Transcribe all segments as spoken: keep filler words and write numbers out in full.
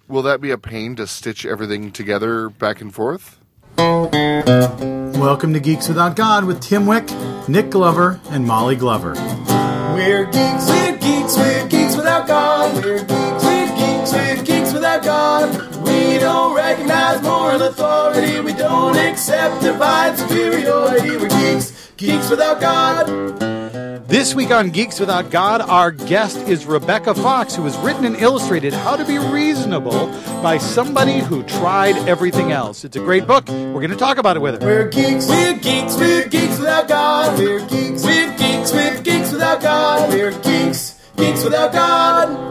will that be a pain to stitch everything together back and forth? Welcome to Geeks Without God with Tim Wick, Nick Glover, and Molly Glover. We're geeks, we're geeks, we're geeks without God. We're geeks, we're geeks, we're geeks without God. We don't recognize moral authority. We don't accept divine superiority. We're geeks, geeks without God. This week on Geeks Without God, our guest is Rebecca Fox, who has written and illustrated How to Be Reasonable by somebody who tried everything else. It's a great book. We're going to talk about it with her. We're geeks, we're geeks, we're geeks without God. We're geeks, we're geeks, we're geeks without God. We're geeks, geeks without God.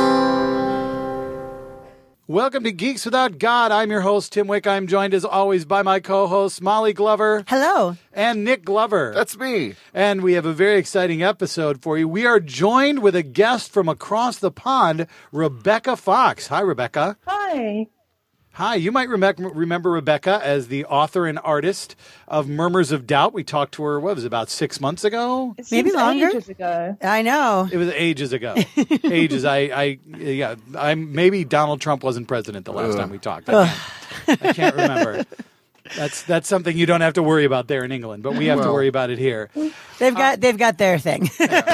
Welcome to Geeks Without God. I'm your host, Tim Wick. I'm joined as always by my co-hosts, Molly Glover. Hello. And Nick Glover. That's me. And we have a very exciting episode for you. We are joined with a guest from across the pond, Rebecca Fox. Hi, Rebecca. Hi. Hi. You might remem- remember Rebecca as the author and artist of Murmurs of Doubt. We talked to her, what was it, about six months ago? It Maybe seems longer. Ages ago. I know. It was ages ago. ages. I, I, yeah, I'm maybe Donald Trump wasn't president the last Ugh. time we talked. I can't, I can't remember. That's that's something you don't have to worry about there in England, but we have Well. to worry about it here. They've got they've got their thing.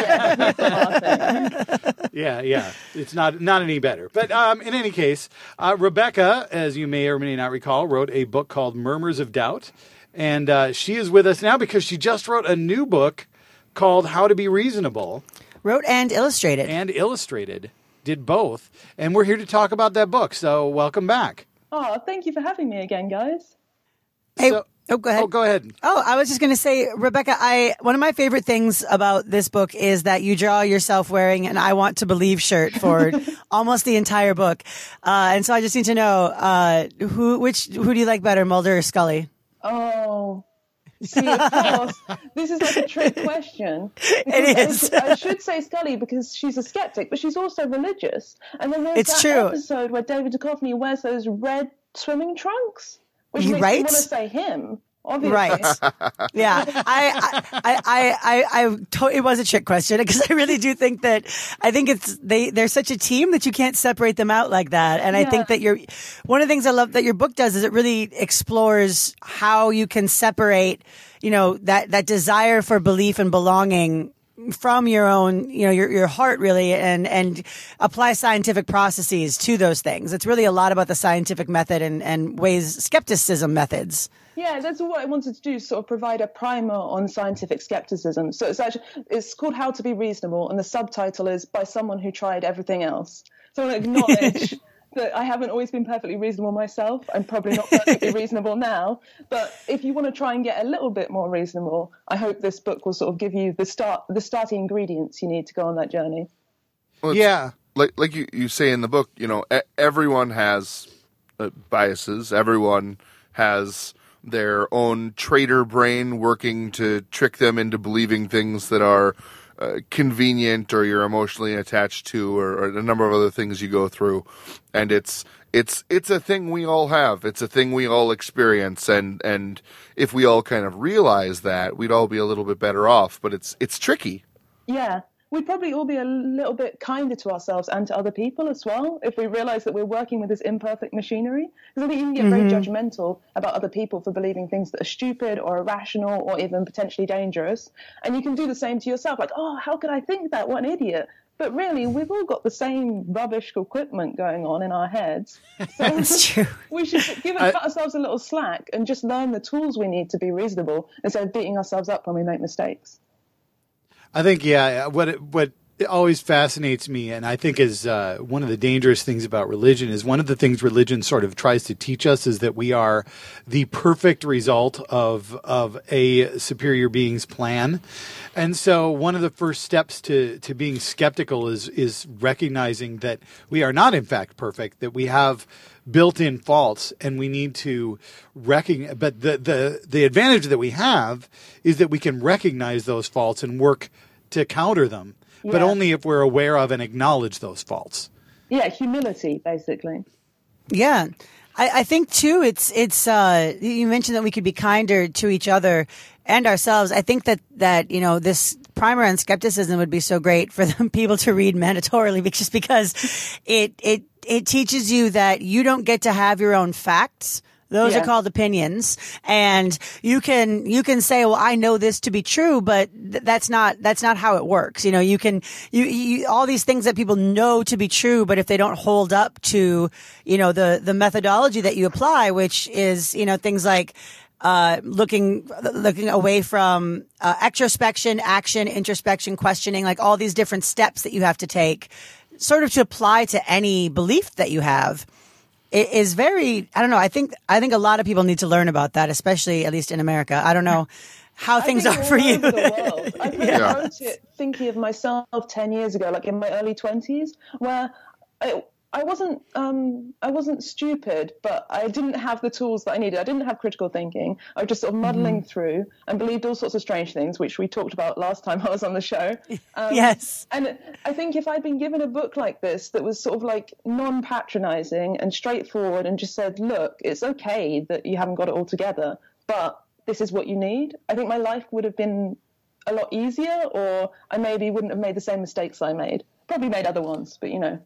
Yeah, yeah. It's not not any better. But um, in any case, uh, Rebecca, as you may or may not recall, wrote a book called Murmurs of Doubt. And uh, she is with us now because she just wrote a new book called How to Be Reasonable. Wrote and illustrated. And illustrated. Did both. And we're here to talk about that book. So welcome back. Oh, thank you for having me again, guys. Hey, So- oh, go ahead. Oh, go ahead. Oh, I was just going to say, Rebecca, I one of my favorite things about this book is that you draw yourself wearing an I Want to Believe shirt for almost the entire book. Uh, and so I just need to know, uh, who which who do you like better, Mulder or Scully? Oh, see, of course, this is like a trick question. It is. I, I should say Scully because she's a skeptic, but she's also religious. And then there's It's that true. episode where David Duchovny wears those red swimming trunks, which You- makes right? me want to say him. Obviously. Right. Yeah. I, I, I, I, I, I to- it was a trick question because I really do think that I think it's, they, they're such a team that you can't separate them out like that. And I Yeah. think that you're, one of the things I love that your book does is it really explores how you can separate, you know, that, that desire for belief and belonging from your own, you know, your, your heart really and, and apply scientific processes to those things. It's really a lot about the scientific method and, and ways, skepticism methods. Yeah, that's what I wanted to do, sort of provide a primer on scientific skepticism. So it's actually, it's called How to Be Reasonable, and the subtitle is By Someone Who Tried Everything Else. So I want to acknowledge that I haven't always been perfectly reasonable myself. I'm probably not perfectly reasonable now. But if you want to try and get a little bit more reasonable, I hope this book will sort of give you the start, the starting ingredients you need to go on that journey. Well, it's Yeah. Like like you, you say in the book, you know, e- everyone has uh, biases. Everyone has their own traitor brain working to trick them into believing things that are uh, convenient or you're emotionally attached to, or, or a number of other things you go through. And it's it's it's a thing we all have. It's a thing we all experience. And and if we all kind of realize that, we'd all be a little bit better off. But it's it's tricky. Yeah. We'd probably all be a little bit kinder to ourselves and to other people as well if we realize that we're working with this imperfect machinery. Because I think you can get very judgmental about other people for believing things that are stupid or irrational or even potentially dangerous. And you can do the same to yourself, like, oh, how could I think that? What an idiot. But really, we've all got the same rubbish equipment going on in our heads. So That's true. we should give it, cut ourselves a little slack and just learn the tools we need to be reasonable instead of beating ourselves up when we make mistakes. I think, yeah, what it, what always fascinates me, and I think is uh, one of the dangerous things about religion, is one of the things religion sort of tries to teach us is that we are the perfect result of of a superior being's plan. And so one of the first steps to, to being skeptical is is recognizing that we are not, in fact, perfect, that we have built-in faults, and we need to recognize. But the, the, the advantage that we have is that we can recognize those faults and work to counter them, but Yeah. only if we're aware of and acknowledge those faults. Yeah, humility, basically. Yeah. I, I think too, it's, it's, uh, you mentioned that we could be kinder to each other and ourselves. I think that, that, you know, this primer on skepticism would be so great for them people to read mandatorily, just because it, it, it teaches you that you don't get to have your own facts. Those Yeah. are called opinions, and you can you can say, "Well, I know this to be true," but th- that's not that's not how it works. You know, you can you, you all these things that people know to be true, but if they don't hold up to you know the the methodology that you apply, which is you know things like uh, looking looking away from uh, extrospection, action, introspection, questioning, like all these different steps that you have to take, sort of to apply to any belief that you have. It is very, I don't know. I think, I think a lot of people need to learn about that, especially at least in America. I don't know how I things think are all for you. over the world. I kind Yeah. of wrote it thinking of myself ten years ago, like in my early twenties, where I, I wasn't, um, I wasn't stupid, but I didn't have the tools that I needed. I didn't have critical thinking. I was just sort of muddling Mm-hmm. through and believed all sorts of strange things, which we talked about last time I was on the show. Um, Yes. And I think if I'd been given a book like this that was sort of like non-patronizing and straightforward and just said, look, it's okay that you haven't got it all together, but this is what you need, I think my life would have been a lot easier, or I maybe wouldn't have made the same mistakes I made. Probably made other ones, but you know.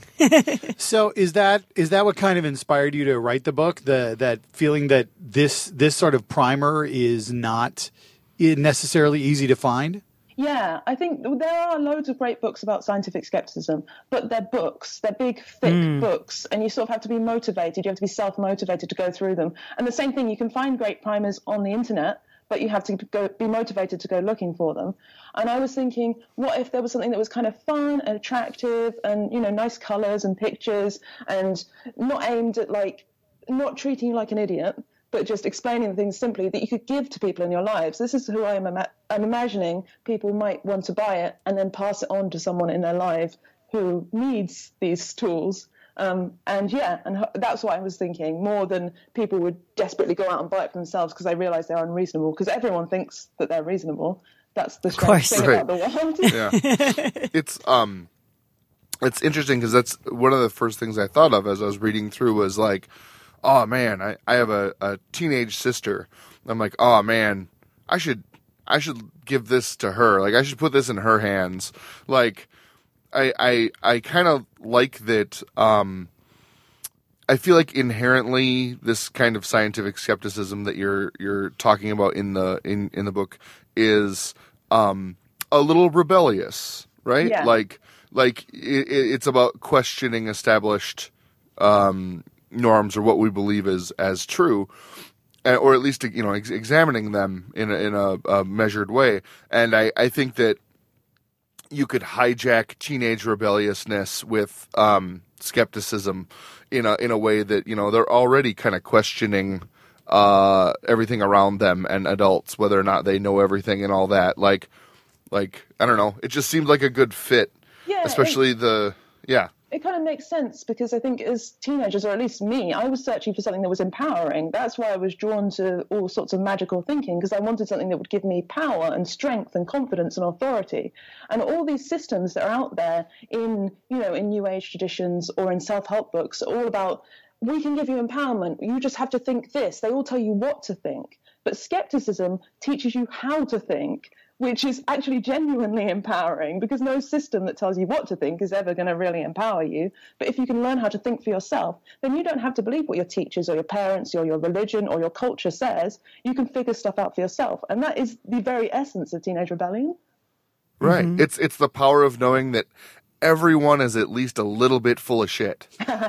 So is that is that what kind of inspired you to write the book? The that feeling that this this sort of primer is not i- necessarily easy to find? Yeah, I think there are loads of great books about scientific skepticism, but they're books, they're big, thick books, and you sort of have to be motivated. You have to be self-motivated to go through them. And the same thing, you can find great primers on the internet, but you have to go, be motivated to go looking for them. And I was thinking, what if there was something that was kind of fun and attractive and, you know, nice colors and pictures and not aimed at like, not treating you like an idiot, but just explaining things simply that you could give to people in your lives. This is who I am. Ima- I'm imagining people might want to buy it and then pass it on to someone in their life who needs these tools. Um, and yeah, and ho- that's what I was thinking, more than people would desperately go out and buy it for themselves because they realize they're unreasonable, because everyone thinks that they're reasonable. That's the strange course. thing Right. about the world. Yeah. It's um it's interesting because that's one of the first things I thought of as I was reading through was like, oh man, I, I have a, a teenage sister. I'm like, oh man, I should I should give this to her. Like I should put this in her hands. Like I I I kind of like that um I feel like inherently this kind of scientific skepticism that you're you're talking about in the in, in the book is um, a little rebellious, right? Yeah. Like like it, it's about questioning established um, norms or what we believe is as true, uh, or at least you know ex- examining them in a, in a, a measured way. And I, I think that you could hijack teenage rebelliousness with um, skepticism in a in a way that you know they're already kind of questioning uh, everything around them and adults, whether or not they know everything and all that. Like, like I don't know. It just seemed like a good fit, Yeah, especially the yeah. It kind of makes sense because I think as teenagers, or at least me, I was searching for something that was empowering. That's why I was drawn to all sorts of magical thinking, because I wanted something that would give me power and strength and confidence and authority. And all these systems that are out there in, you know, in New Age traditions or in self-help books are all about, we can give you empowerment. You just have to think this. They all tell you what to think. But skepticism teaches you how to think, which is actually genuinely empowering, because no system that tells you what to think is ever going to really empower you. But if you can learn how to think for yourself, then you don't have to believe what your teachers or your parents or your religion or your culture says. You can figure stuff out for yourself. And that is the very essence of teenage rebellion. Right. It's it's the power of knowing that everyone is at least a little bit full of shit.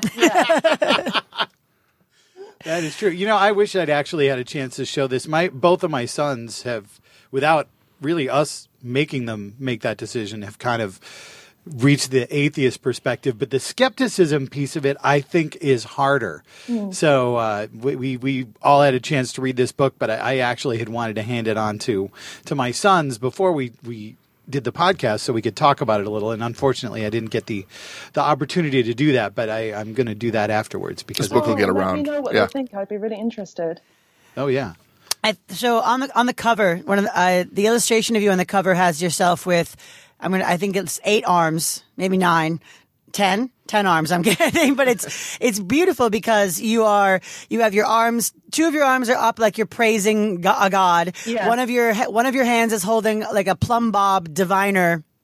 That is true. You know, I wish I'd actually had a chance to show this. My both of my sons have, without really us making them make that decision, have kind of reached the atheist perspective. But the skepticism piece of it, I think, is harder. Mm. So uh, we, we we all had a chance to read this book, but I, I actually had wanted to hand it on to to my sons before we we. did the podcast so we could talk about it a little, and unfortunately I didn't get the the opportunity to do that, but I, I'm going to do that afterwards because This book will get Oh, let around. me know what Yeah. they think. I'd be really interested. oh yeah I, so on the on the cover, one of the, uh, the illustration of you on the cover has yourself with, I'm gonna, I think it's eight arms, maybe nine, ten, ten arms. I'm kidding, but it's it's beautiful because you are you have your arms. Two of your arms are up like you're praising go- a god. Yeah. One of your one of your hands is holding like a plumb bob diviner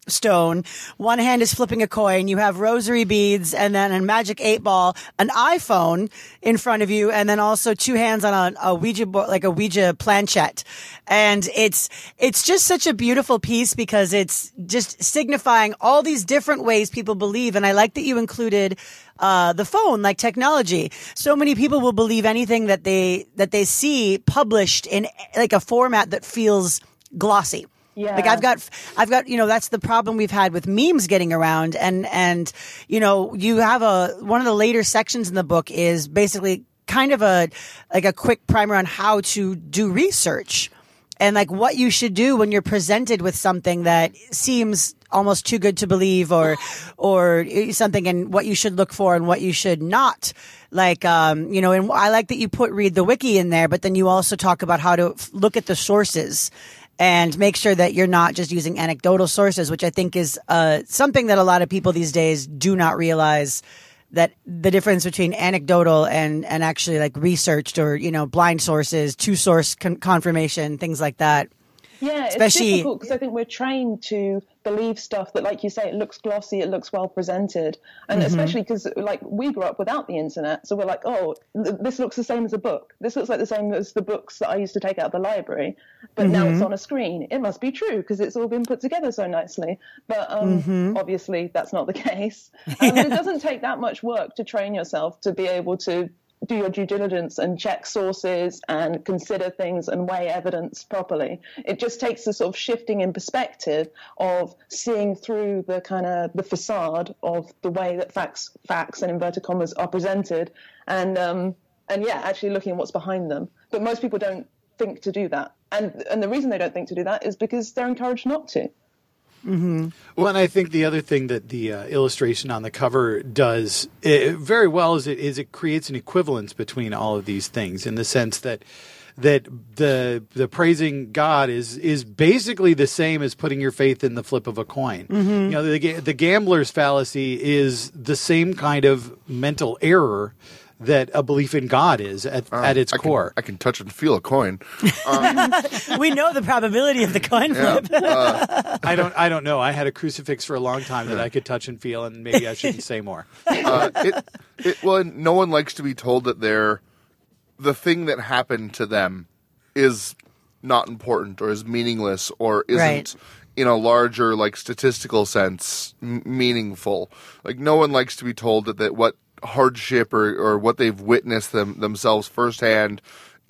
stone. One hand is flipping a coin. You have rosary beads and then a magic eight ball, an iPhone in front of you, and then also two hands on a, a Ouija board, like a Ouija planchette. And it's, it's just such a beautiful piece because it's just signifying all these different ways people believe. And I like that you included Uh, the phone, like technology. So many people will believe anything that they, that they see published in like a format that feels glossy. Yeah. Like I've got, I've got, you know, that's the problem we've had with memes getting around. And, and, you know, you have a, one of the later sections in the book is basically kind of a, like a quick primer on how to do research and like what you should do when you're presented with something that seems almost too good to believe or, or something, and what you should look for and what you should not. Like, um, you know, and I like that you put read the wiki in there, but then you also talk about how to f- look at the sources and make sure that you're not just using anecdotal sources, which I think is, uh, something that a lot of people these days do not realize, that the difference between anecdotal and, and actually like researched or, you know, blind sources, two source con- confirmation, things like that. Yeah, it's Especially, difficult because I think we're trained to believe stuff that, like you say, it looks glossy, it looks well presented. And mm-hmm. especially because, like, we grew up without the internet. So we're like, oh, th- this looks the same as a book. This looks like the same as the books that I used to take out of the library. But mm-hmm. now it's on a screen. It must be true because it's all been put together so nicely. But um, mm-hmm. obviously that's not the case. Um, it doesn't take that much work to train yourself to be able to do your due diligence and check sources and consider things and weigh evidence properly. It just takes a sort of shifting in perspective of seeing through the kind of the facade of the way that facts, facts and inverted commas are presented, and um, and yeah, actually looking at what's behind them. But most people don't think to do that, and and the reason they don't think to do that is because they're encouraged not to. Mm-hmm. Well, and I think the other thing that the uh, illustration on the cover does uh, very well is it is it creates an equivalence between all of these things, in the sense that that the the praising God is is basically the same as putting your faith in the flip of a coin. Mm-hmm. You know, the the gambler's fallacy is the same kind of mental error that a belief in God is at, uh, at its I core. Can, I can touch and feel a coin. Um, we know the probability of the coin flip. Yeah, uh, I don't. I don't know. I had a crucifix for a long time that I could touch and feel, and maybe I shouldn't say more. Uh, it, it, well, no one likes to be told that they're the thing that happened to them is not important or is meaningless or isn't. Right. In a larger, like, statistical sense, m- meaningful. Like, no one likes to be told that, that what hardship or, or what they've witnessed them themselves firsthand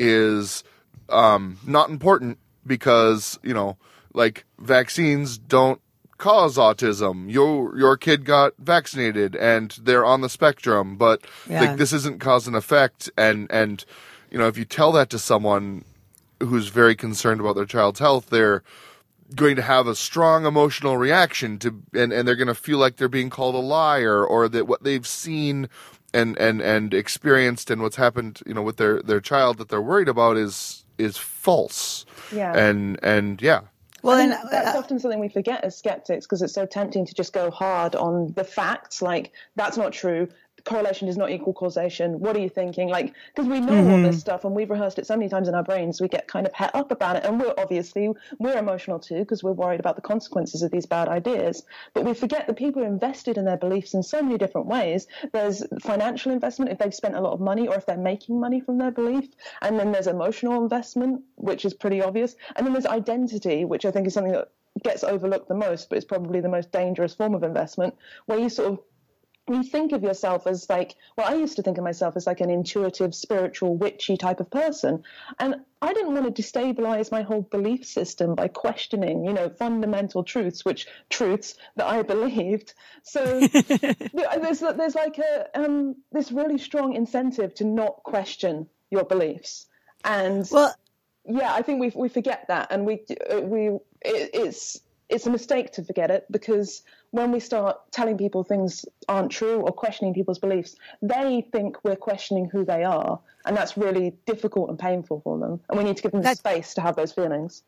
is um, not important because, you know, like, vaccines don't cause autism. Your your kid got vaccinated and they're on the spectrum, but yeah. like, this isn't cause and effect. And, and, you know, if you tell that to someone who's very concerned about their child's health, they're going to have a strong emotional reaction to, and, and they're going to feel like they're being called a liar, or that what they've seen and, and, and experienced and what's happened, you know, with their, their child that they're worried about is, is false. Yeah. And, and yeah. Well, and that's often something we forget as skeptics, because it's so tempting to just go hard on the facts. Like, that's not true. Correlation does not equal causation. What are you thinking? Like, because we know mm-hmm. all this stuff and we've rehearsed it so many times in our brains, we get kind of het up about it. And we're obviously, we're emotional too, because we're worried about the consequences of these bad ideas. But we forget that people are invested in their beliefs in so many different ways. There's financial investment if they've spent a lot of money or if they're making money from their belief. And then there's emotional investment, which is pretty obvious. And then there's identity, which I think is something that gets overlooked the most, but it's probably the most dangerous form of investment, where you sort of you think of yourself as like, well, I used to think of myself as like an intuitive, spiritual, witchy type of person. And I didn't want to destabilize my whole belief system by questioning, you know, fundamental truths, which truths that I believed. So there's, there's like a, um, this really strong incentive to not question your beliefs. And well, yeah, I think we we forget that. And we, we, it, it's, it's a mistake to forget it, because when we start telling people things aren't true or questioning people's beliefs, they think we're questioning who they are. And that's really difficult and painful for them. And we need to give them the space to have those feelings.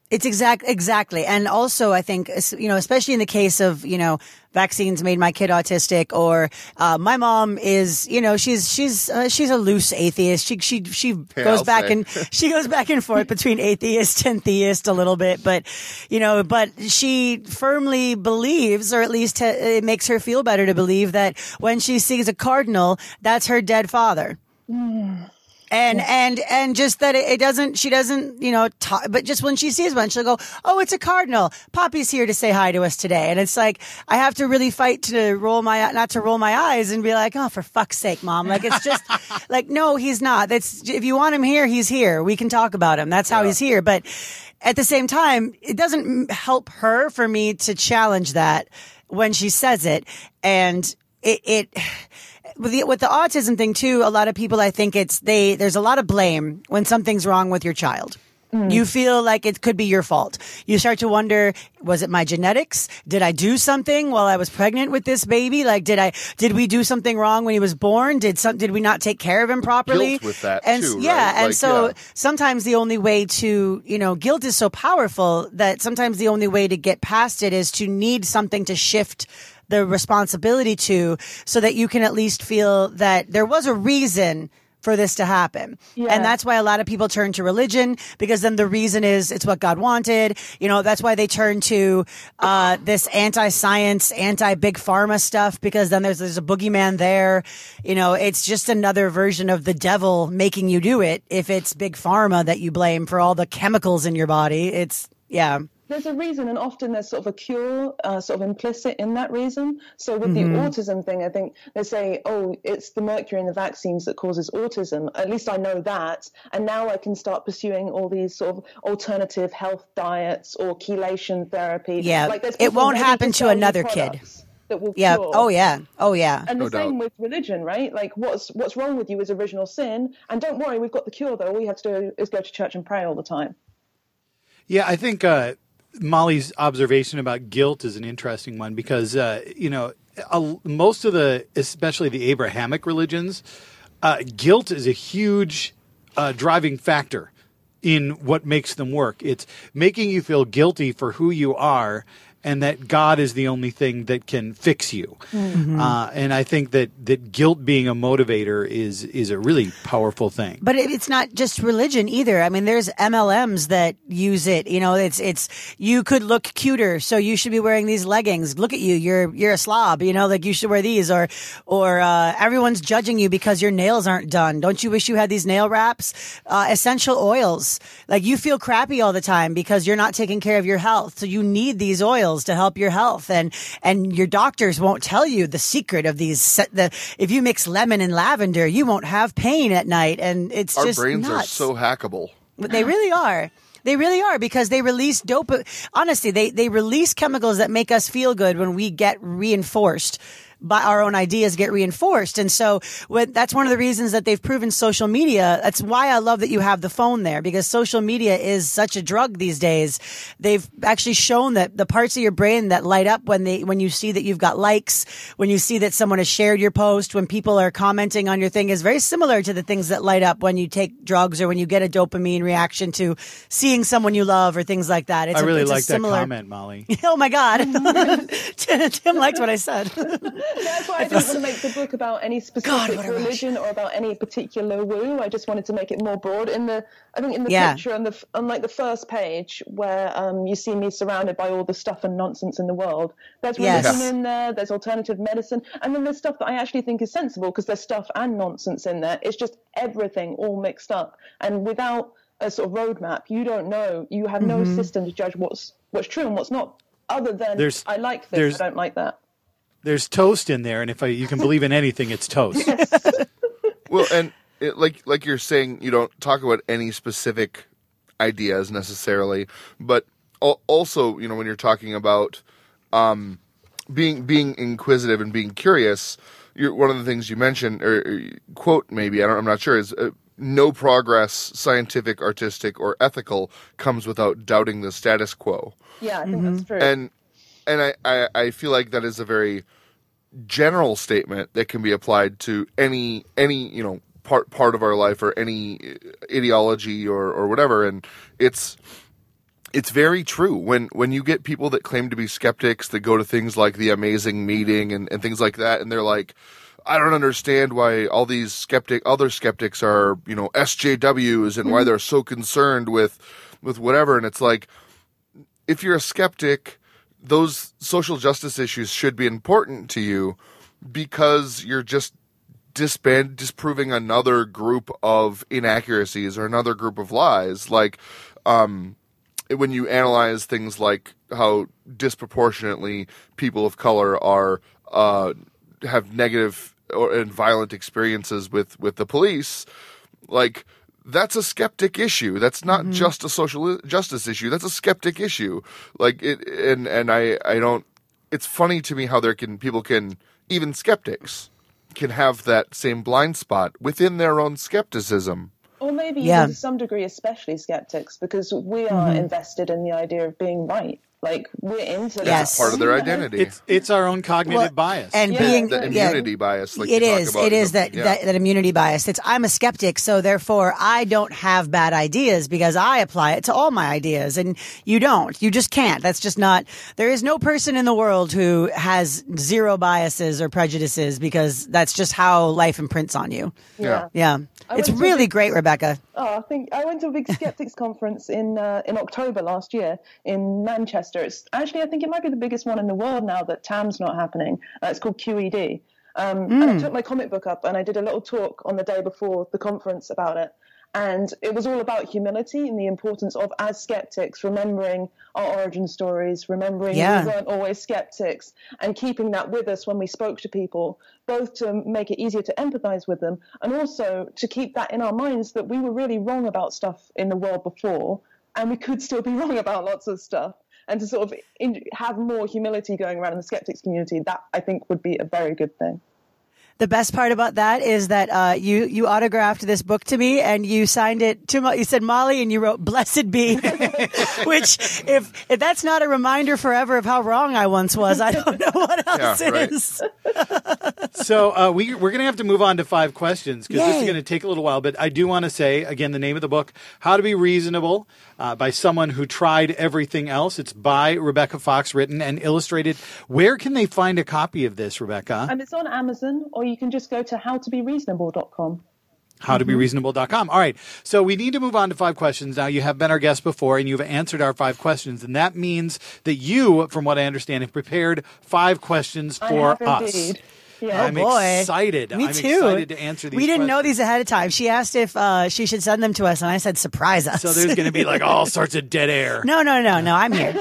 It's exact, exactly. And also, I think, you know, especially in the case of, you know, vaccines made my kid autistic, or uh, my mom is, you know, she's she's uh, she's a loose atheist. She she she Yeah, goes I'll back say. and she goes back and forth between atheist and theist a little bit, but you know, but she firmly believes, or at least uh, it makes her feel better to believe, that when she sees a cardinal, that's her dead father. And, and, and just that it, it doesn't, she doesn't, you know, talk, but just when she sees one, she'll go, oh, it's a cardinal. Poppy's here to say hi to us today. And it's like, I have to really fight to roll my, not to roll my eyes and be like, oh, for fuck's sake, mom. Like, it's just like, no, he's not. That's, if you want him here, he's here. We can talk about him. That's how Yeah. he's here. But at the same time, it doesn't help her for me to challenge that when she says it. And it, it, With the, with the autism thing too, a lot of people, I think it's they. There's a lot of blame when something's wrong with your child. You feel like it could be your fault. You start to wonder, was it my genetics? Did I do something while I was pregnant with this baby? Like, did I, did we do something wrong when he was born? Did some, did we not take care of him properly? Guilt with that, and too, yeah. right? And Like, so yeah. sometimes the only way to, you know, guilt is so powerful that sometimes the only way to get past it is to need something to shift the responsibility to, so that you can at least feel that there was a reason for this to happen. Yeah. And that's why a lot of people turn to religion, because then the reason is it's what God wanted. You know, that's why they turn to uh this anti-science, anti-big pharma stuff, because then there's there's a boogeyman there. You know, it's just another version of the devil making you do it. If it's big pharma that you blame for all the chemicals in your body, it's yeah. There's a reason, and often there's sort of a cure uh, sort of implicit in that reason. So with Mm-hmm. the autism thing, I think they say, oh, it's the mercury in the vaccines that causes autism. At least I know that. And now I can start pursuing all these sort of alternative health diets or chelation therapy. Yeah, Like there's it people won't ready happen to sell you another kid. products that will Yeah. cure. Oh yeah. Oh yeah. And No the same doubt. with religion, right? Like what's what's wrong with you is original sin. And don't worry, we've got the cure though. All you have to do is go to church and pray all the time. Yeah, I think uh, Molly's observation about guilt is an interesting one because, uh, you know, a, most of the, especially the Abrahamic religions, uh, guilt is a huge uh, driving factor in what makes them work. It's making you feel guilty for who you are and that God is the only thing that can fix you. Mm-hmm. Uh, and I think that, that guilt being a motivator is is a really powerful thing. But it- it's not just religion either. I mean, there's M L Ms that use it. You know, it's it's you could look cuter, so you should be wearing these leggings. Look at you, you're you're a slob. You know, like you should wear these, or or uh, everyone's judging you because your nails aren't done. Don't you wish you had these nail wraps? Uh, essential oils, like you feel crappy all the time because you're not taking care of your health, so you need these oils to help your health, and and your doctors won't tell you the secret of these. se- The if you mix lemon and lavender, you won't have pain at night, and it's Our just brains nuts. are so hackable. They really are. They really are, because they release dope. Honestly, they they release chemicals that make us feel good when we get reinforced. By our own ideas get reinforced. And so when, that's one of the reasons that they've proven social media. That's why I love that you have the phone there, because social media is such a drug these days. They've actually shown that the parts of your brain that light up when they, when you see that you've got likes, when you see that someone has shared your post, when people are commenting on your thing, is very similar to the things that light up when you take drugs or when you get a dopamine reaction to seeing someone you love or things like that. It's I a- really it's a like similar... that comment, Molly. Oh my God. Tim liked what I said. That's why I didn't want to make the book about any specific God, what a rush. religion or about any particular woo. I just wanted to make it more broad. In the, I think in the Yeah. picture on the f- on like the first page where um, you see me surrounded by all the stuff and nonsense in the world. There's Yes. religion in there. There's alternative medicine, and then there's stuff that I actually think is sensible because there's stuff and nonsense in there. It's just everything all mixed up, and without a sort of roadmap, you don't know. You have no Mm-hmm. system to judge what's what's true and what's not. Other than There's- I like there's- this, I don't like that. There's toast in there, and if I, you can believe in anything, it's toast. Well, and it, like like you're saying, you don't talk about any specific ideas necessarily, but al- also, you know, when you're talking about um, being being inquisitive and being curious, you're, one of the things you mentioned, or, or quote maybe, I don't, I'm not sure, is uh, no progress, scientific, artistic, or ethical, comes without doubting the status quo. Yeah, I think that's true. And and I, I, I feel like that is a very general statement that can be applied to any any you know part part of our life or any ideology or, or whatever. And it's it's very true. When when you get people that claim to be skeptics that go to things like the Amazing Meeting and, and things like that, and they're like, I don't understand why all these skeptic other skeptics are, you know, S J Ws and why they're so concerned with with whatever. And it's like, if you're a skeptic, those social justice issues should be important to you because you're just disband disproving another group of inaccuracies or another group of lies. Like, um, when you analyze things like how disproportionately people of color are uh, have negative or and violent experiences with, with the police, like that's a skeptic issue. That's not mm-hmm. just a social justice issue. That's a skeptic issue. Like it, and and I I don't. It's funny to me how there can people can even skeptics can have that same blind spot within their own skepticism. Or maybe yeah. even to some degree, especially skeptics, because we are mm-hmm. invested in the idea of being right. Like, we're into that. Yes. Part of their identity. It's it's our own cognitive well, bias. And yeah. being the immunity yeah, bias. Like it you talk is. about, It is you know, that, yeah. that that immunity bias. It's I'm a skeptic, so therefore I don't have bad ideas because I apply it to all my ideas, and you don't. You just can't. That's just not. There is no person in the world who has zero biases or prejudices because that's just how life imprints on you. Yeah. Yeah, I it's went to a really big- great, Rebecca. Oh, I think I went to a big skeptics conference in uh, in October last year in Manchester. It's actually, I think it might be the biggest one in the world now that T A M's not happening. Uh, it's called Q E D. Um, mm. And I took my comic book up and I did a little talk on the day before the conference about it. And it was all about humility and the importance of, as skeptics, remembering our origin stories, remembering yeah. we weren't always skeptics, and keeping that with us when we spoke to people, both to make it easier to empathize with them, and also to keep that in our minds that we were really wrong about stuff in the world before, and we could still be wrong about lots of stuff. And to sort of in, have more humility going around in the skeptics community, that I think would be a very good thing. The best part about that is that uh, you you autographed this book to me and you signed it to Mo- you said Molly and you wrote "Blessed be," which if if that's not a reminder forever of how wrong I once was, I don't know what else Yeah, right. is. So uh, we, we're going to have to move on to five questions because this is Yay. going to take a little while. But I do want to say, again, the name of the book, How to Be Reasonable, uh, by someone who tried everything else. It's by Rebecca Fox, written and illustrated. Where can they find a copy of this, Rebecca? And it's on Amazon, or you can just go to how to be reasonable dot com. how to be reasonable dot com. All right. So we need to move on to five questions. Now, you have been our guest before, and you've answered our five questions. And that means that you, from what I understand, have prepared five questions for I have us. indeed. Yeah. I'm boy. excited. Me I'm too. excited to answer these We didn't know questions. these ahead of time. She asked if uh, she should send them to us, and I said, surprise us. So there's going to be like all sorts of dead air. no, no, no, no. I'm here.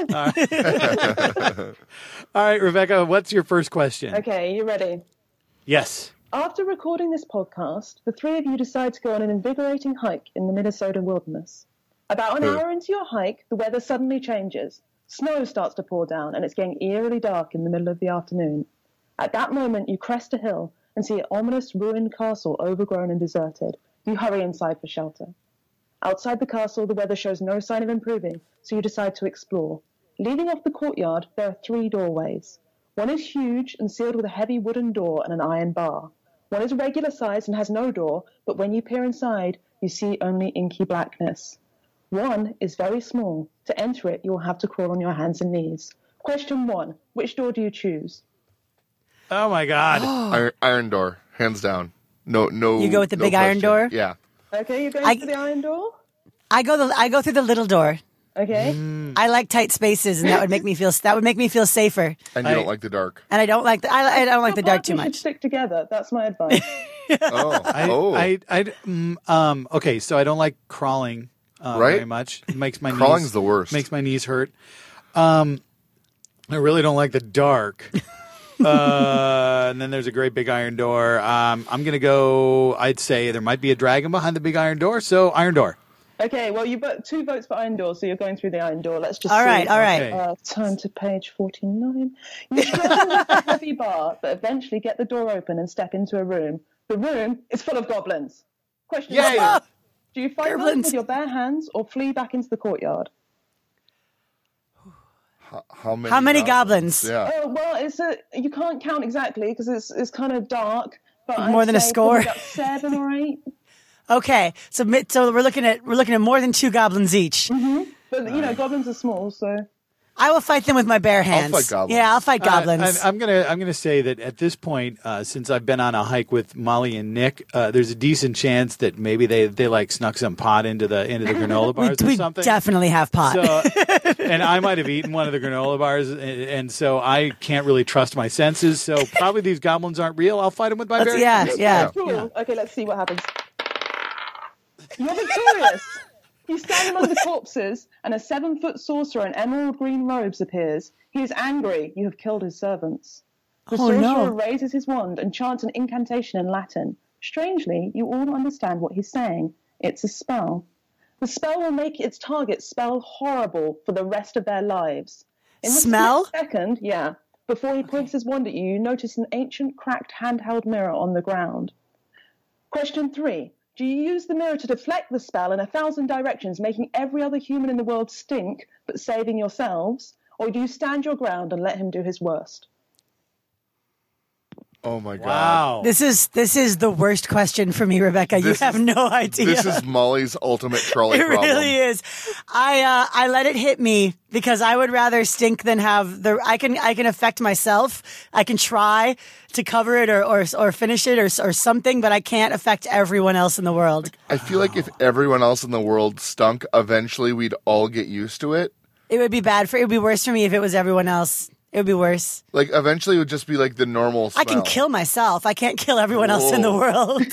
All right, Rebecca, what's your first question? Okay, you ready? Yes. After recording this podcast, the three of you decide to go on an invigorating hike in the Minnesota wilderness. About an Hmm. hour into your hike, the weather suddenly changes. Snow starts to pour down, and it's getting eerily dark in the middle of the afternoon. At that moment, you crest a hill and see an ominous ruined castle overgrown and deserted. You hurry inside for shelter. Outside the castle, the weather shows no sign of improving, so you decide to explore. Leading off the courtyard, there are three doorways. One is huge and sealed with a heavy wooden door and an iron bar. One is regular size and has no door, but when you peer inside, you see only inky blackness. One is very small. To enter it, you will have to crawl on your hands and knees. Question one, which door do you choose? Oh, my God. Iron, iron door, hands down. No, no. You go with the no big iron question. door? Yeah. Okay, you're going I- for the iron door? I go the I go through the little door. Okay. I like tight spaces, and that would make me feel that would make me feel safer. And you I- don't like the dark. And I don't like the I, I don't like the Your dark too partner should much. stick together. That's my advice. Oh, I, oh. I, I, mm, um, okay, so I don't like crawling uh, Right? very much. It makes my Crawling's knees, the worst. Makes my knees hurt. Um, I really don't like the dark. uh, and then there's a great big iron door. Um, I'm gonna go. I'd say there might be a dragon behind the big iron door, so iron door. Okay, well, you got two votes for iron door, so you're going through the iron door. Let's just All see. right, all right. Okay. Uh, turn to page forty-nine. You struggle with a heavy bar, but eventually get the door open and step into a room. The room is full of goblins. Question Yay! two. Do you fight them Goblins. with your bare hands or flee back into the courtyard? How many? How many goblins? Yeah. Oh, well, it's a, you can't count exactly because it's it's kind of dark. But More I'd than a say score? probably about seven or eight. Okay, so mi- so we're looking at we're looking at more than two goblins each. But But, you know, goblins are small, so... I will fight them with my bare hands. fight goblins. Yeah, I'll fight goblins. Uh, I, I'm gonna I'm gonna say that at this point, uh, since I've been on a hike with Molly and Nick, uh, there's a decent chance that maybe they, they like snuck some pot into the into the granola bars we or we something. definitely have pot. So, and I might have eaten one of the granola bars, and, and so I can't really trust my senses. So probably these goblins aren't real. I'll fight them with my Let's- bare yeah, hands. yeah. Cool. Okay, let's see what happens. You're victorious. You stand among the corpses, and a seven-foot sorcerer in emerald green robes appears. He is angry. You have killed his servants. The Oh, sorcerer no. raises his wand and chants an incantation in Latin. Strangely, you all understand what he's saying. It's a spell. The spell will make its target smell horrible for the rest of their lives. In the Smell? split second, yeah. Before he points his wand at you, you notice an ancient, cracked handheld mirror on the ground. Question three. Do you use the mirror to deflect the spell in a thousand directions, making every other human in the world stink, but saving yourselves? Or do you stand your ground and let him do his worst? Oh my god. Wow. This is this is the worst question for me, Rebecca. This you have is- no idea. This is Molly's ultimate trolley it problem. really is. I uh, I let it hit me because I would rather stink than have the. I can I can affect myself. I can try to cover it or or, or finish it or or something, but I can't affect everyone else in the world. I feel like if everyone else in the world stunk, eventually we'd all get used to it. It would be bad for. It would be worse for me if it was everyone else. It would be worse. Like eventually it would just be like the normal smell. I can kill myself. I can't kill everyone else in the Whoa.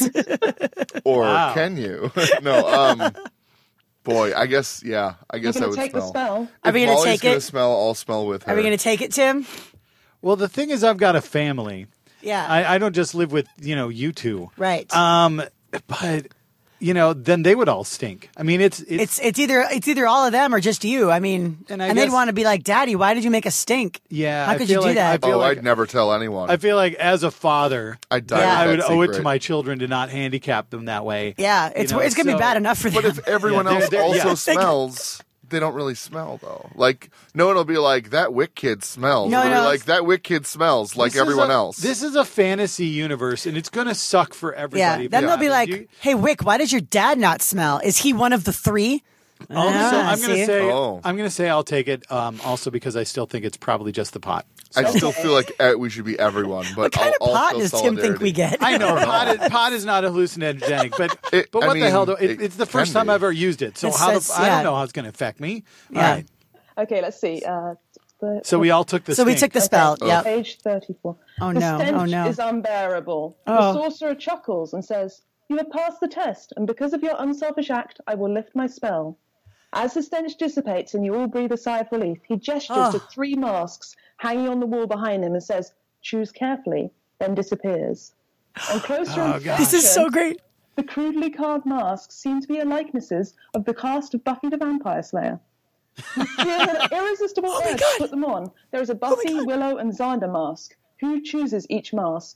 world. Or Wow. can you? no, um boy, I guess yeah, I You're guess I going would to take smell. the spell. If Are we gonna Molly's take gonna it? smell, I'll smell with her. Are we going to take it, Tim? Well, the thing is, I've got a family. Yeah. I, I don't just live with you know you two. right. Um, but you know, then they would all stink. I mean, it's it's, it's it's either it's either all of them or just you. I mean, And and, I they'd guess- want to be like, "Daddy, why did you make us stink?" yeah. How I could feel you do like, that? I feel Oh, like I'd never tell anyone. I feel like as a father, I'd die Yeah. with I that would owe it to secret. my children to not handicap them that way. Yeah, You it's know, it's gonna so- be bad enough for them. But if everyone Yeah, they're- else they're- also yeah. smells, they don't really smell though. Like no one will be like that Wick kid smells. No, They'll be no. like that Wick kid smells like This is everyone a- else. This is a fantasy universe, and it's going to suck for yeah, everybody. then But they'll be like, you- "Hey, Wick, why does your dad not smell? Is he one of the three? Also, Ah, I'm going see? to say, Oh. I'm going to say, I'll take it. Um, also, because I still think it's probably just the pot. I still feel like uh, we should be everyone, but What kind I'll, of I'll pot show does Tim think we solidarity. get? I know pot is, pot is not hallucinogenic, but It- but I what the mean, hell? Do, it, it it's the can first time be. I've ever used it, so It's- how the, it's- I yeah. don't know how it's going to affect me. Yeah. All right, Okay, let's see. Uh, the, so we all took the. So we stink. took the spell. Okay, Yep. Page thirty-four. Oh, the no. stench Oh, no. is unbearable. Oh. The sorcerer chuckles and says, "You have passed the test, and because of your unselfish act, I will lift my spell." As the stench dissipates and you all breathe a sigh of relief, he gestures Oh. to three masks hanging on the wall behind him and says, "Choose carefully," then disappears. And closer Oh, in God. This is so fashion, great. the crudely carved masks seem to be likenesses of the cast of Buffy the Vampire Slayer. You feel an irresistible Oh my urge God. to put them on. There is a Buffy, God. Willow, and Xander mask. Who chooses each mask?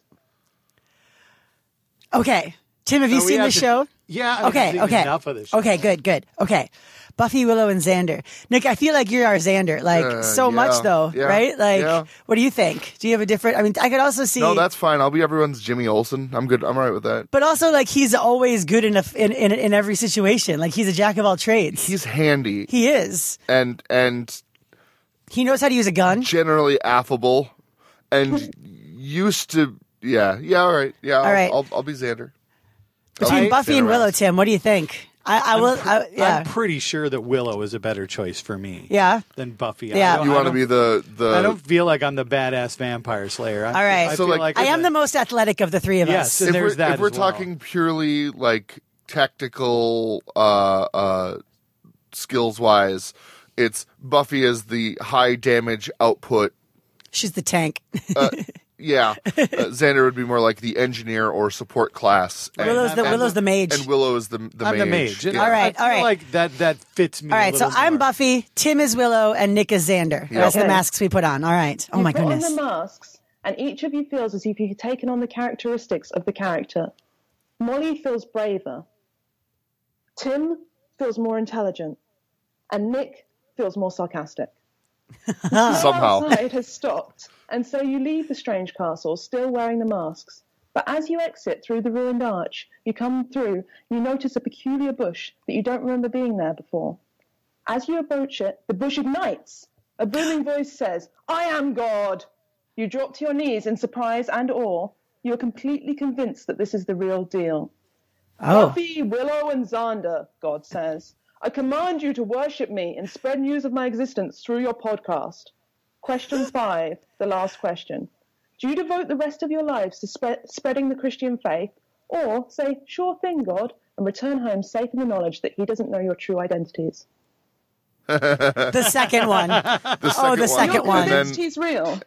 Okay, Tim, have you So we seen have the to- show? Yeah, I've Okay, seen okay. enough of this. show. Okay, good, good. Okay. Buffy, Willow, and Xander. Nick, I feel like you're our Xander. Like, Uh, so yeah, much, though, yeah, right? Like, yeah. what do you think? Do you have a different... I mean, I could also see... No, that's fine. I'll be everyone's Jimmy Olsen. I'm good. I'm all right with that. But also, like, he's always good enough in, in, in every situation. Like, he's a jack of all trades. He's handy He is. and and He knows how to use a gun. generally affable and used to. Yeah, yeah. All right. Yeah. I'll, right. I'll, I'll be Xander. Between I'll Buffy and Xander Willow, ass. Tim, what do you think? I, I will... I, yeah. I'm pretty sure that Willow is a better choice for me. Yeah. Than Buffy. Yeah. I don't, You I want to don't- be the the. I don't feel like I'm the badass vampire slayer. I, All right. I So, feel like- like I am the most athletic of the three of Yes. us. And if there's we're, that if we're as well. talking purely like tactical uh, uh, skills wise, it's Buffy as the high damage output. She's the tank. Uh, yeah, uh, Xander would be more like the engineer or support class. And, Willow's the and- Willow's the mage. and Willow is the the I'm mage. the mage. And Yeah. All right, I feel all right. like that that fits me. All a right, so little I'm more. Buffy, Tim is Willow, and Nick is Xander. That's the Okay. masks we put on. All right. Oh You my put goodness. on the masks, and each of you feels as if you've taken on the characteristics of the character. Molly feels braver. Tim feels more intelligent. And Nick feels more sarcastic. Somehow. Outside has stopped, and so you leave the strange castle, still wearing the masks. But as you exit through the ruined arch, you come through, you notice a peculiar bush that you don't remember being there before. As you approach it, the bush ignites. A booming voice says, I am God. You drop to your knees in surprise and awe. You are completely convinced that this is the real deal. Oh. Buffy, Willow, and Xander, God says, I command you to worship me and spread news of my existence through your podcast. Question five, the last question. Do you devote the rest of your lives to spe- spreading the Christian faith, or say, sure thing, God, and return home safe in the knowledge that he doesn't know your true identities? The second one. The Oh, the second second You're one. And then- convinced he's real.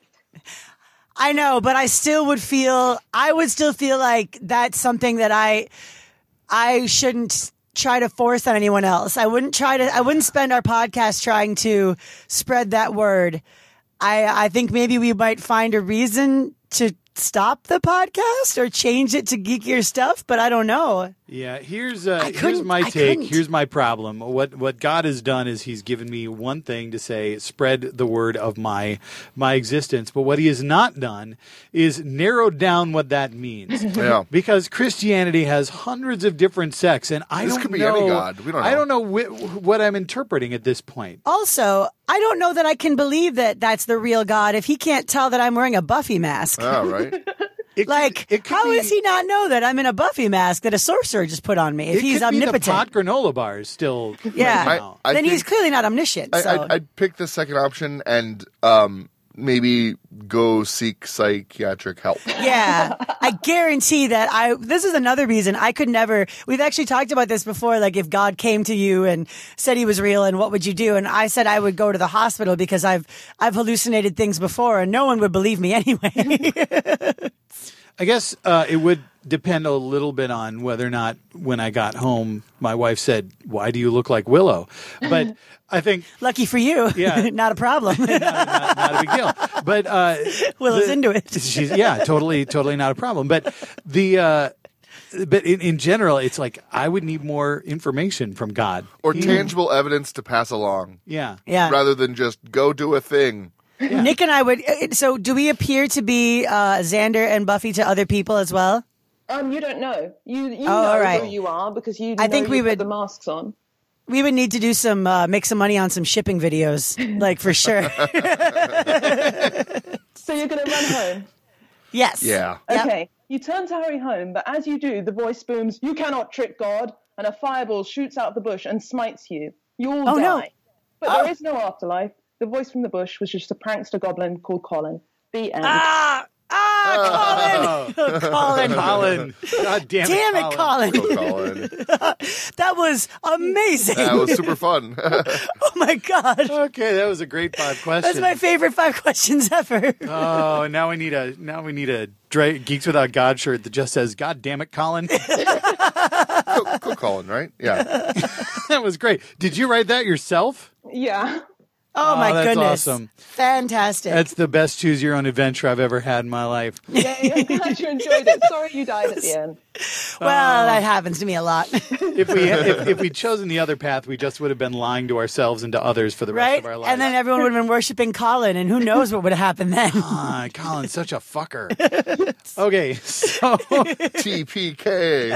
I know, but I still would feel, I would still feel like that's something that I, I shouldn't try to force on anyone else. I wouldn't try to, I wouldn't spend our podcast trying to spread that word. I, I think maybe we might find a reason to stop the podcast or change it to geekier stuff, but I don't know. Yeah, here's uh, here's couldn't- my I take. couldn't. Here's my problem. What what God has done is He's given me one thing to say: spread the word of my my existence. But what He has not done is narrowed down what that means. Yeah. Because Christianity has hundreds of different sects, and I This don't could be know. any god. We don't I know. don't know wh- what I'm interpreting at this point. Also, I don't know that I can believe that that's the real God if he can't tell that I'm wearing a Buffy mask. Oh, right. It could- Like, it could how be- does he not know that I'm in a Buffy mask that a sorcerer just put on me if It he's could be the omnipotent? pot granola bars still. Yeah. right now. I then he's think- clearly not omniscient. I, So. I'd, I'd pick the second option and um, maybe go seek psychiatric help. yeah, I guarantee that I, this is another reason I could never, we've actually talked about this before, like if God came to you and said he was real and what would you do? And I said I would go to the hospital because I've, I've hallucinated things before and no one would believe me anyway. I guess uh, it would depend a little bit on whether or not when I got home, my wife said, "Why do you look like Willow?" But I think Lucky for you. Yeah. Not a problem. not, not, not a big deal. But uh, Willow's the- into it. She's yeah, totally, totally not a problem. But the uh, but in, in general, it's like I would need more information from God. Or tangible evidence to pass along Yeah, Yeah. rather than just go do a thing. Nick and I would, uh, so do we appear to be uh, Xander and Buffy to other people as well? Um, you don't know. You you Oh, know all right. who you are because you I know think we you put would- the masks on. We would need to do some, uh, make some money on some shipping videos, like for sure. So you're going to run home. Yes. Yeah. Yep. Okay. You turn to hurry home, but as you do, the voice booms, "You cannot trick God," and a fireball shoots out of the bush and smites you. You all Oh, die. no. But Oh. there is no afterlife. The voice from the bush was just a prankster goblin called Colin. The end. Ah, ah, Colin. Oh, Colin. Colin. God damn it, Damn it, Colin. Go, Colin. That was amazing. That was super fun. Oh my God. Okay, that was a great five questions. That's my favorite five questions ever. Oh, and now we need a now we need a Dre, Geeks Without God shirt that just says "God damn it, Colin." Go, go Colin, right? Yeah. That was great. Did you write that yourself? Yeah. Oh, my that's goodness. awesome. Fantastic. That's the best choose your own adventure I've ever had in my life. Yeah, I'm glad you enjoyed it. Sorry you died at the end. well, that happens to me a lot. If we if, if we'd chosen the other path, we just would have been lying to ourselves and to others for the rest Right? of our lives. And then everyone would have been worshiping Colin, and who knows what would have happened then. Ah, Colin's such a fucker. Okay, so T P K.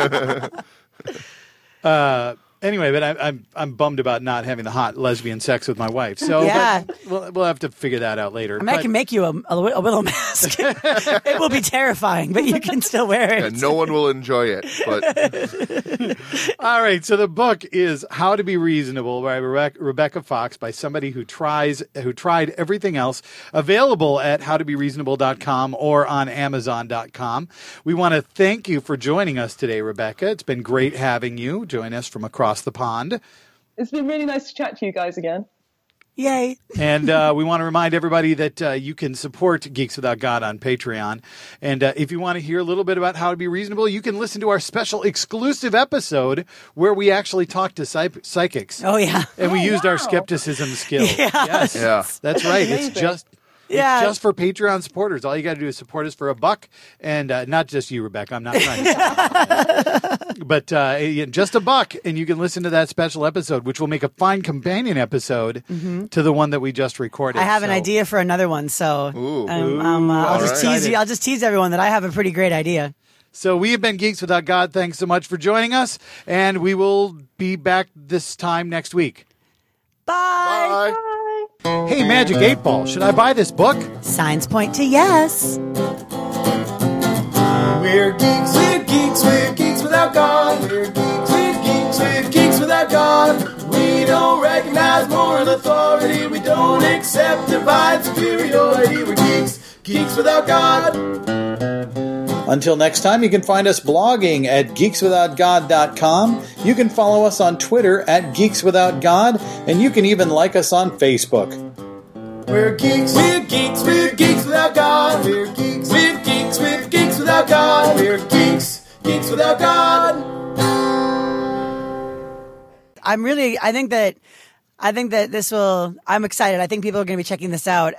uh, anyway, but I, I'm I'm bummed about not having the hot lesbian sex with my wife. So Yeah. but we'll we'll have to figure that out later. I mean, I But- can make you a, a, a willow mask. It will be terrifying, but you can still wear it. And no one will enjoy it. But All right, so the book is How to Be Reasonable by Rebe- Rebecca Fox, by somebody who tries who tried everything else. Available at how to be reasonable dot com or on amazon dot com. We want to thank you for joining us today, Rebecca. It's been great having you join us from across the pond. It's been really nice to chat to you guys again. Yay. And uh, we want to remind everybody that uh, you can support Geeks Without God on Patreon. And uh, if you want to hear a little bit about how to be reasonable, you can listen to our special exclusive episode where we actually talk to psych- psychics. Oh, yeah. And we Oh, used our wow. skepticism skill. Yes. yeah. That's right. It's Amazing. just it's Yeah. just for Patreon supporters. All you got to do is support us for a buck, and uh, not just you, Rebecca. I'm not trying to, but uh, yeah, just a buck, and you can listen to that special episode, which will make a fine companion episode to the one that we just recorded. I have an So- idea for another one, so Ooh. um, um, uh, I'll All just right. tease you. I'll just tease everyone that I have a pretty great idea. So we have been Geeks Without God. Thanks so much for joining us, and we will be back this time next week. Bye. Bye. Hey, Magic eight Ball, should I buy this book? Signs point to yes. We're geeks, we're geeks, we're geeks without God. We're geeks, we're geeks, we're geeks without God. We don't recognize moral authority. We don't accept divine superiority. We're geeks, geeks without God. Until next time, you can find us blogging at geeks without god dot com. You can follow us on Twitter at geeks without god, and you can even like us on Facebook. We're geeks, we're geeks, we're geeks without God. We're geeks, we're geeks, we're geeks without God. We're geeks, geeks without God. I'm really, I think that, I think that this will, I'm excited. I think people are going to be checking this out.